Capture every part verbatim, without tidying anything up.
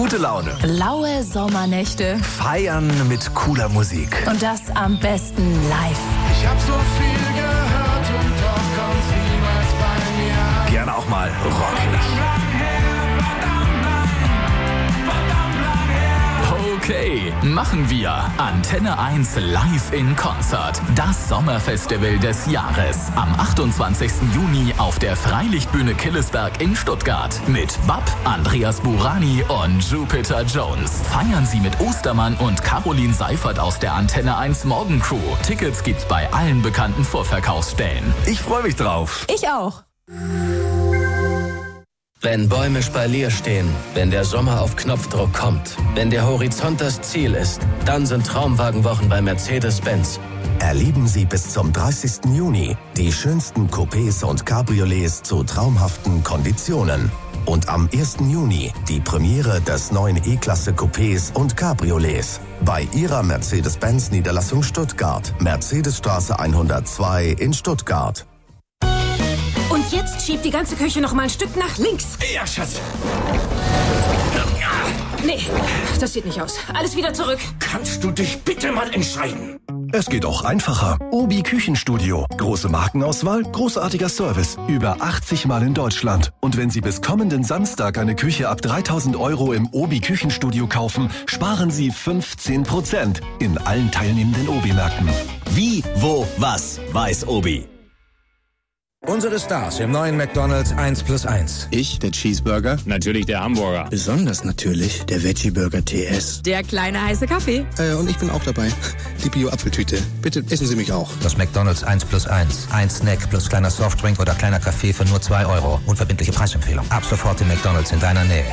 gute Laune. Laue Sommernächte. Feiern mit cooler Musik. Und das am besten live. Ich hab so viel gehört und doch kommt's niemals bei mir an. Gerne auch mal rockig. Okay, machen wir Antenne eins live in Konzert. Das Sommerfestival des Jahres. Am achtundzwanzigsten Juni auf der Freilichtbühne Killesberg in Stuttgart. Mit Bab, Andreas Burani und Jupiter Jones. Feiern Sie mit Ostermann und Caroline Seifert aus der Antenne eins Morgencrew. Tickets gibt's bei allen bekannten Vorverkaufsstellen. Ich freue mich drauf. Ich auch. Wenn Bäume Spalier stehen, wenn der Sommer auf Knopfdruck kommt, wenn der Horizont das Ziel ist, dann sind Traumwagenwochen bei Mercedes-Benz. Erleben Sie bis zum dreißigsten Juni die schönsten Coupés und Cabriolets zu traumhaften Konditionen. Und am ersten Juni die Premiere des neuen E-Klasse Coupés und Cabriolets. Bei Ihrer Mercedes-Benz Niederlassung Stuttgart. Mercedesstraße hundertzwei in Stuttgart. Und jetzt schiebt die ganze Küche noch mal ein Stück nach links. Ja, Schatz. Nee, das sieht nicht aus. Alles wieder zurück. Kannst du dich bitte mal entscheiden? Es geht auch einfacher. Obi Küchenstudio. Große Markenauswahl, großartiger Service. Über achtzig Mal in Deutschland. Und wenn Sie bis kommenden Samstag eine Küche ab dreitausend Euro im Obi Küchenstudio kaufen, sparen Sie fünfzehn Prozent in allen teilnehmenden Obi-Märkten. Wie, wo, was, weiß Obi. Unsere Stars im neuen McDonald's eins plus eins. Ich, der Cheeseburger. Natürlich der Hamburger. Besonders natürlich der Veggie-Burger T S. Der kleine heiße Kaffee. Äh, und ich bin auch dabei. Die Bio-Apfeltüte. Bitte essen Sie mich auch. Das McDonald's eins plus eins. Ein Snack plus kleiner Softdrink oder kleiner Kaffee für nur zwei Euro. Unverbindliche Preisempfehlung. Ab sofort im McDonald's in deiner Nähe.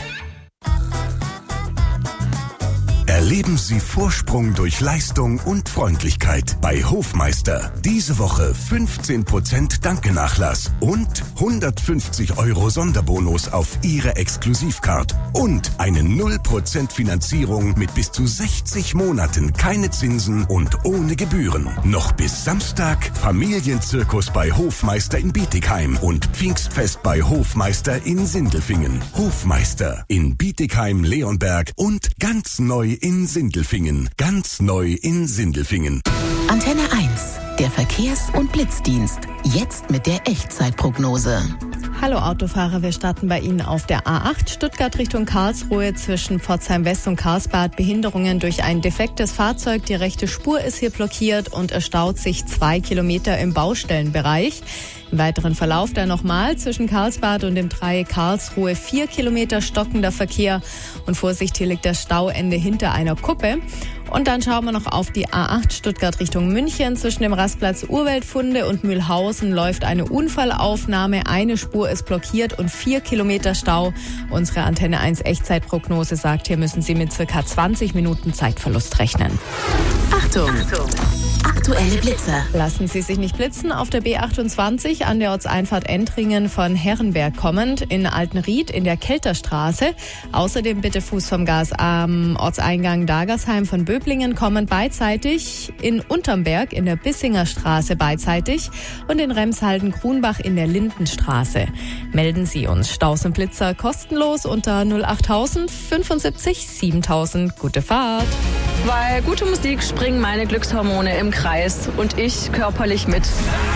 Erleben Sie Vorsprung durch Leistung und Freundlichkeit bei Hofmeister. Diese Woche fünfzehn Prozent Danke-Nachlass und hundertfünfzig Euro Sonderbonus auf Ihre Exklusivcard. Und eine null Prozent Finanzierung mit bis zu sechzig Monaten, keine Zinsen und ohne Gebühren. Noch bis Samstag Familienzirkus bei Hofmeister in Bietigheim und Pfingstfest bei Hofmeister in Sindelfingen. Hofmeister in Bietigheim, Leonberg und ganz neu in Sindelfingen. Ganz neu in Sindelfingen. Antenne eins, der Verkehrs- und Blitzdienst. Jetzt mit der Echtzeitprognose. Hallo Autofahrer, wir starten bei Ihnen auf der A acht Stuttgart Richtung Karlsruhe zwischen Pforzheim West und Karlsbad. Behinderungen durch ein defektes Fahrzeug. Die rechte Spur ist hier blockiert und es staut sich zwei Kilometer im Baustellenbereich. Im weiteren Verlauf dann nochmal zwischen Karlsbad und dem Dreieck Karlsruhe vier Kilometer stockender Verkehr. Und Vorsicht, hier liegt das Stauende hinter einer Kuppe. Und dann schauen wir noch auf die A acht Stuttgart Richtung München. Zwischen dem Rastplatz Urweltfunde und Mühlhausen läuft eine Unfallaufnahme. Eine Spur ist blockiert und vier Kilometer Stau. Unsere Antenne eins Echtzeitprognose sagt, hier müssen Sie mit circa zwanzig Minuten Zeitverlust rechnen. Achtung! Achtung. Aktuelle Blitzer. Lassen Sie sich nicht blitzen. Auf der B achtundzwanzig an der Ortseinfahrt Entringen von Herrenberg kommend, in Altenried in der Kelterstraße. Außerdem bitte Fuß vom Gas am Ortseingang Dagersheim von Böblingen kommend beidseitig, in Untermberg in der Bissinger Straße beidseitig und in Remshalden-Grunbach in der Lindenstraße. Melden Sie uns Staus und Blitzer kostenlos unter null achttausend fünfundsiebzig siebentausend. Gute Fahrt! Weil gute Musik springen meine Glückshormone im Kreis und ich körperlich mit.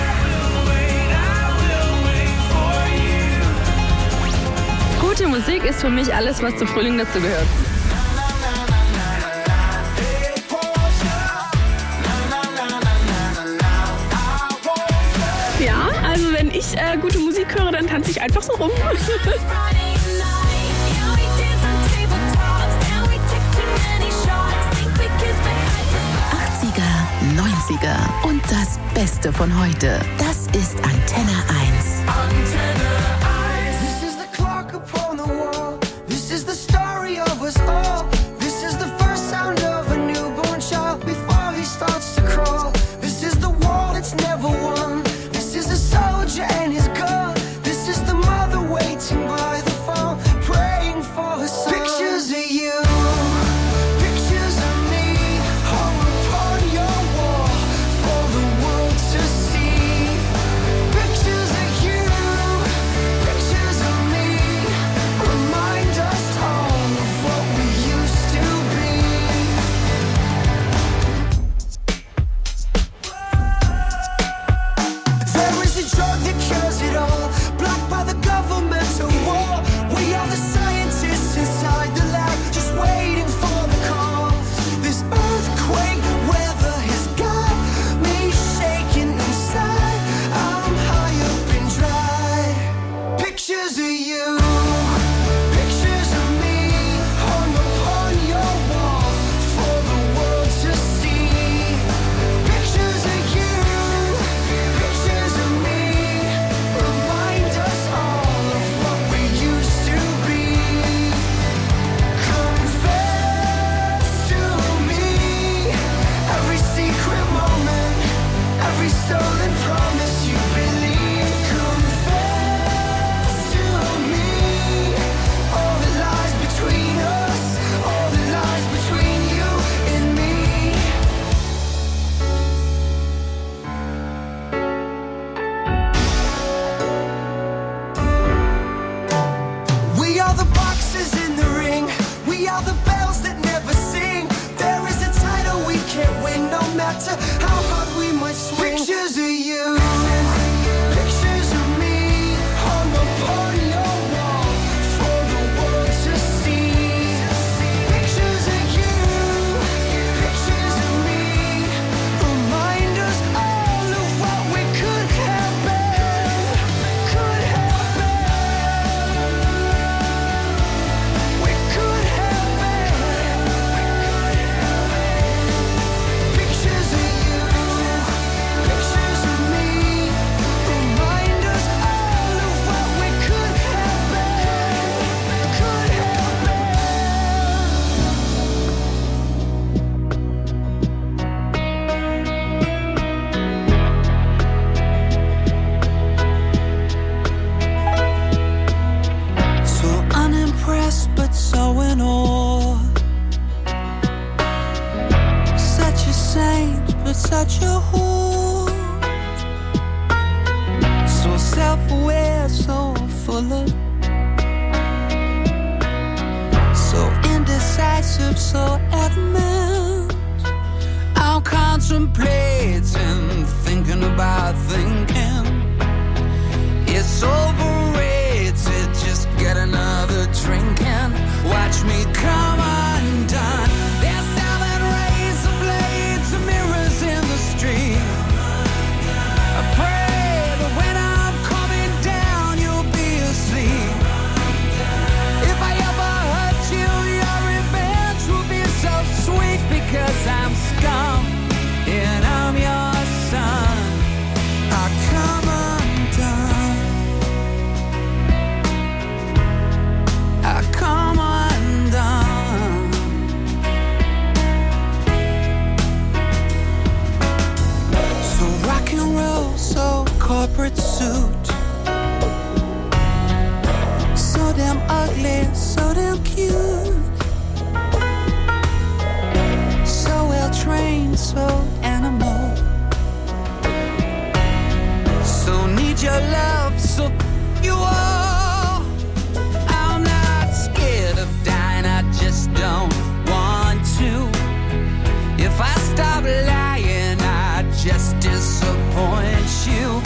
Gute Musik ist für mich alles, was zum Frühling dazu gehört. Ja, also wenn ich äh, gute Musik höre, dann tanze ich einfach so rum. neunziger und das Beste von heute. Das ist Antenne eins. Antenne eins. This is the clock upon the wall. This is the story of us all. This is the first sound of a newborn child before he starts to crawl. This is the war that's never won. This is the soldier and his gun. This is the mother waiting by the phone, praying for her son. Pictures of you. Pictures such a whore. So self-aware, so full of, so indecisive, so adamant. I'm contemplating, thinking about thinking. It's overrated, just get another drink and watch me come undone. They're selling razor blades and mirrors in the street. I pray that when I'm coming down, you'll be asleep. If I ever hurt you, your revenge will be so sweet, because I'm scum and I'm your son. I come undone. I come undone. So rock and roll, so corporate suit, so damn ugly, so damn cute, so well trained, so animal, so need your love, so you are. I'm not scared of dying, I just don't want to. If I stop lying, I just disappoint you.